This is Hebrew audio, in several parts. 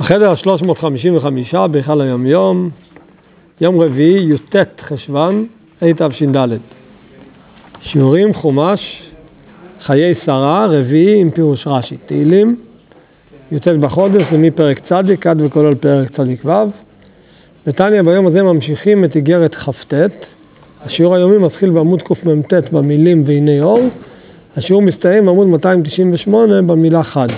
החדר 355 בהיכל היומיום, יום רביעי, י"ט חשוון, התש"ד. שיעורים חומש, חיי שרה, רביעי עם פירוש רש"י. תהילים, י"ט בחודש, זה מפרק צדיק עד וכולל פרק צדיק ו'. בתניא ביום הזה ממשיכים את איגרת כ"ט. השיעור היומי מתחיל בעמוד קמ"ט במילים והנה אור. השיעור מסתיים בעמוד 298 במילה חד.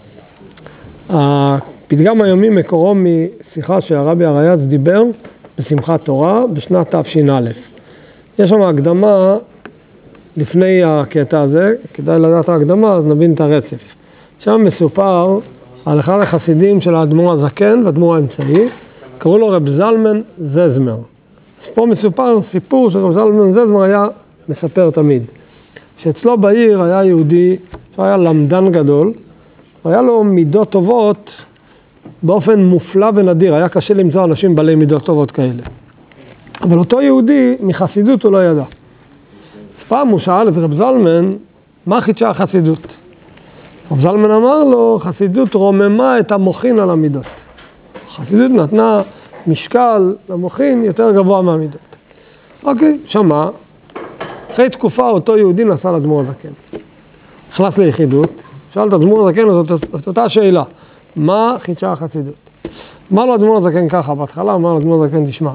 הפתגם היומי מקורו משיחה שהרבי הריי"צ דיבר בשמחת תורה בשנת תש"א. יש שם הקדמה לפני הקטע הזה, כדאי לדעת ההקדמה, אז נבין את הרצף. שם מסופר על אחד החסידים של האדמו"ר הזקן והאדמו"ר האמצעי, קראו לו רב זלמן זזמר. אז פה מסופר סיפור שרב זלמן זזמר היה מספר תמיד. שאצלו בעיר היה יהודי שהיה למדן גדול, והיה לו מידות טובות באופן מופלא ונדיר, היה קשה למצוא אנשים בעלי מידות טובות כאלה. אבל אותו יהודי מחסידות הוא לא ידע. אז פעם הוא שאל את רב זלמן, מה חידשה החסידות? רב זלמן אמר לו, חסידות רוממה את המוחין על המידות. חסידות נתנה משקל למוחין יותר גבוה מהמידות. אוקיי, שמע, אחרי תקופה אותו יהודי נסע לאדמו"ר הזקן. נכנס ליחידות, שאל את אדמו"ר הזקן את אותה שאלה, מה חידשה החסידות? אמר לו אדמו"ר הזקן ככה, בהתחלה אמר לו אדמו"ר הזקן, תשמע,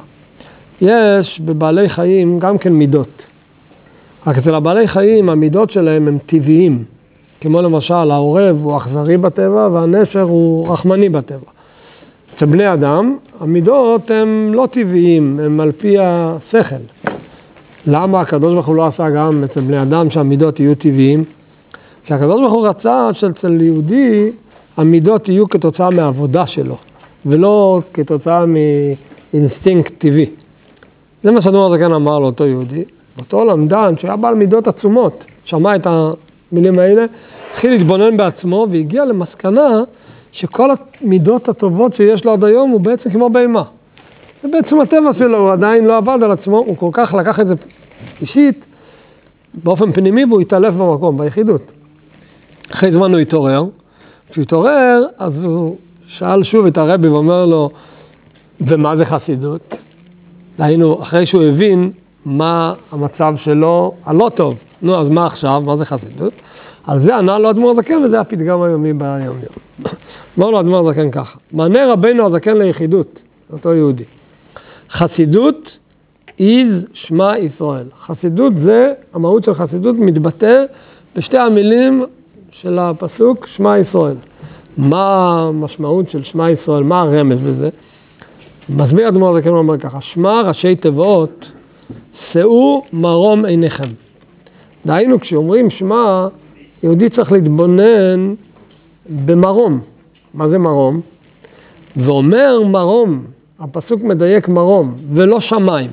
יש בבעלי חיים גם כן מידות. רק אצל הבעלי חיים המידות שלהם הם טבעיים, כמו למשל העורב הוא אכזרי בטבע והנשר הוא רחמני בטבע. אצל בני אדם המידות הם לא טבעיים, הם על פי השכל. למה הקדוש ברוך הוא לא עשה גם אצל בני אדם שהמידות יהיו טבעיים? כי הקדוש ברוך הוא רצה שאצל יהודי המידות יהיו כתוצאה מהעבודה שלו, ולא כתוצאה מאינסטינקט טבעי. זה מה שאדמו"ר הזקן אמר לאותו יהודי. אותו למדן שהיה בעל מידות עצומות, שמע את המילים האלה, התחיל להתבונן בעצמו והגיע למסקנה שכל המידות הטובות שיש לו עד היום הוא בעצם כמו בהמה. זה בעצם הטבע שלו, הוא עדיין לא עבד על עצמו, הוא כל כך לקח את זה אישית, באופן פנימי, והוא התעלף במקום, ביחידות. אחרי זמן הוא התעורר, כשהוא התעורר, אז הוא שאל שוב את הרבי ואומר לו, ומה זה חסידות? דהיינו, אחרי שהוא הבין מה המצב שלו הלא טוב. נו, אז מה עכשיו? מה זה חסידות? על זה ענה לו אדמו"ר הזקן, וזה הפתגם היומי ביום יום. אמר לו אדמו"ר הזקן ככה, מענה רבנו הזקן ליחידות, אותו יהודי. חסידות is שמע ישראל. חסידות זה, המהות של חסידות מתבטא בשתי המילים של הפסוק שמע ישראל. מה המשמעות של שמע ישראל? מה הרמז בזה? מסביר אדמו"ר הזקן אומר ככה, שמע ראשי תיבות, שאו מרום עיניכם. דהיינו, כשאומרים שמע, יהודי צריך להתבונן במרום. מה זה מרום? ואומר מרום, הפסוק מדייק מרום, ולא שמיים.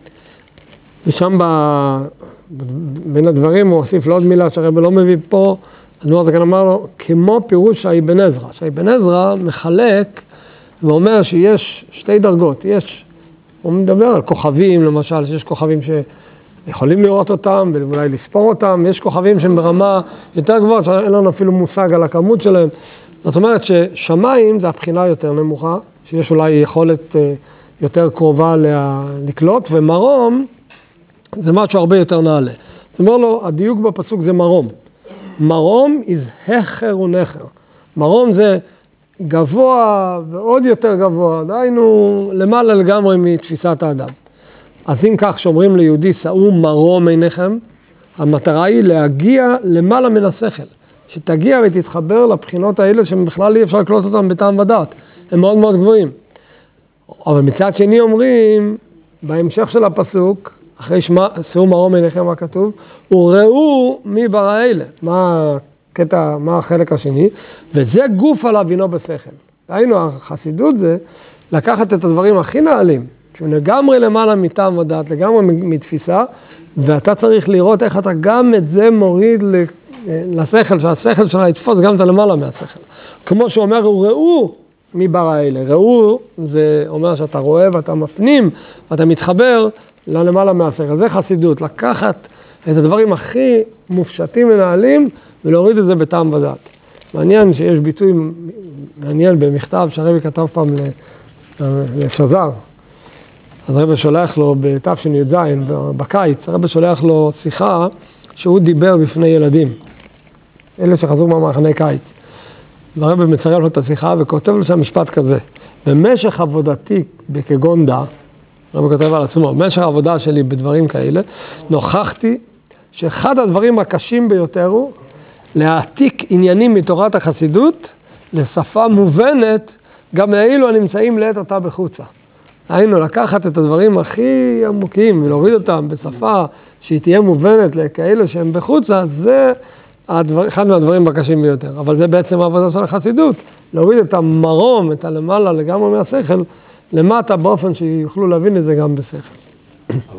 ושם בין הדברים הוא הוסיף לעוד מילה שהרבי לא מביא פה, אדמו"ר הזקן אמר לו, כמו פירוש האבן עזרא. שהאבן עזרא מחלק ואומר שיש שתי דרגות. הוא מדבר על כוכבים, למשל, שיש כוכבים שיכולים לראות אותם ואולי לספור אותם, ויש כוכבים שהם ברמה יותר גבוהה, שאין לנו אפילו מושג על הכמות שלהם. זאת אומרת ששמיים זה הבחינה יותר נמוכה, שיש אולי יכולת יותר קרובה לקלוט, ומרום זה משהו הרבה יותר נעלה. זאת אומרת לו, הדיוק בפסוק זה מרום. מרום is הכר ונכר. מרום זה גבוה ועוד יותר גבוה, דהיינו למעלה לגמרי מתפיסת האדם. אז אם כך שאומרים ליהודי, שאו מרום עיניכם, המטרה היא להגיע למעלה מן השכל. שתגיע ותתחבר לבחינות האלה שבכלל אי אפשר לקלוט אותם בטעם ודעת. הם מאוד מאוד גבוהים. אבל מצד שני אומרים, בהמשך של הפסוק, אחרי שאו מרום עיניכם מה כתוב, וראו מי ברא אלה. מה החלק השני? וזה גוף על אבינו בשכל. היינו, החסידות זה לקחת את הדברים הכי נעלים, שהוא לגמרי למעלה מטעם ודעת, לגמרי מתפיסה, ואתה צריך לראות איך אתה גם את זה מוריד לשכל, שהשכל שלה יתפוס גם את הלמעלה מהשכל. כמו שאומר, ראו מי ברא אלה. ראו זה אומר שאתה רואה ואתה מפנים, ואתה מתחבר ללמעלה מהשכל. זה חסידות, לקחת את הדברים הכי מופשטים ונעלים, ולהוריד את זה בטעם ודעת. מעניין שיש ביטוי מעניין במכתב שהרבי כתב פעם לשזר. אז הרבי שולח לו בתש"י"ז, בקיץ, הרבי שולח לו שיחה שהוא דיבר בפני ילדים, אלה שחזרו מהמחנה קיץ. והרבי מצרף לו את השיחה וכותב לו שם משפט כזה, במשך עבודתי כגונדה, הרבי כותב על עצמו, במשך העבודה שלי בדברים כאלה, נוכחתי שאחד הדברים הקשים ביותר הוא להעתיק עניינים מתורת החסידות לשפה מובנת, גם לאלו הנמצאים לעת עתה בחוצה. היינו לקחת את הדברים הכי עמוקים ולהוריד אותם בשפה שהיא תהיה מובנת לכאלו שהם בחוצה, זה אחד מהדברים הקשים ביותר. אבל זה בעצם העבודה של החסידות, להוריד את המרום, את הלמעלה לגמרי מהשכל, למטה באופן שיוכלו להבין את זה גם בשכל.